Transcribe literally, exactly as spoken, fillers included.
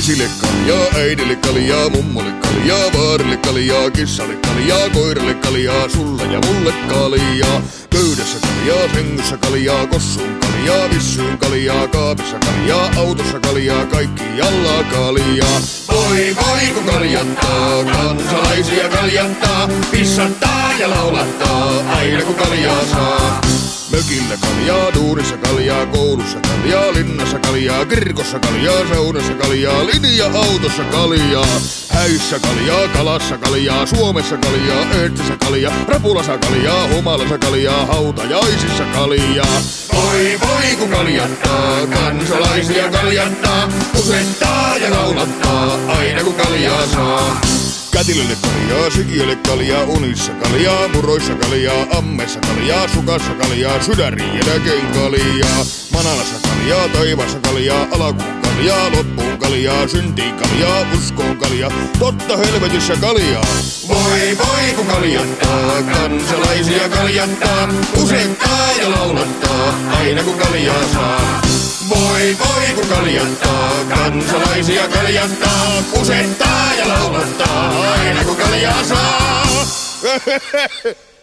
Isille kaljaa, äidille kaljaa, mummolle kaljaa, vaarille kaljaa, kissalle kaljaa, koiralle kaljaa, sulle ja mulle kaljaa. Pöydässä kaljaa, sängyssä kaljaa, kossuun kaljaa, vissyyn kaljaa, kaapissa kaljaa, autossa kaljaa, kaikkialla kaljaa. Voi voi kun kaljattaa, kansalaisia kaljattaa, pissattaa ja laulattaa, aina kun kaljaa saa. Mökillä kaljaa, duunissa kaljaa, koulussa kaljaa, linnassa kaljaa, kirkossa kaljaa, saunassa kaljaa, linja-autossa kaljaa. Häissä kaljaa, kalassa kaljaa, Suomessa kaljaa, Eestissä kaljaa, Rapulassa kaljaa, Humalassa kaljaa, hautajaisissa kaljaa. Voi voi kun kaljattaa, kansalaisia kaljattaa, kusettaa ja laulattaa, aina kun kaljaa saa. Kätilölle kaljaa, sikiölle kaljaa, unissa kaljaa, muroissa kaljaa, ammessa kaljaa, sukassa kaljaa, sydärin jälkeen kaljaa. Manalassa kaljaa, taivassa kaljaa, alakuun kaljaa, loppuun kaljaa, syntiin kaljaa, uskoon kaljaa, totta helvetissä kaljaa. Voi voi kun kaljattaa, kansalaisia kaljattaa, kusettaa ja laulattaa, aina kun kaljaa saa. Voi voi kun kaljattaa, kansalaisia kaljattaa, kusettaa ja laulattaa, aina kun kaljaa saa.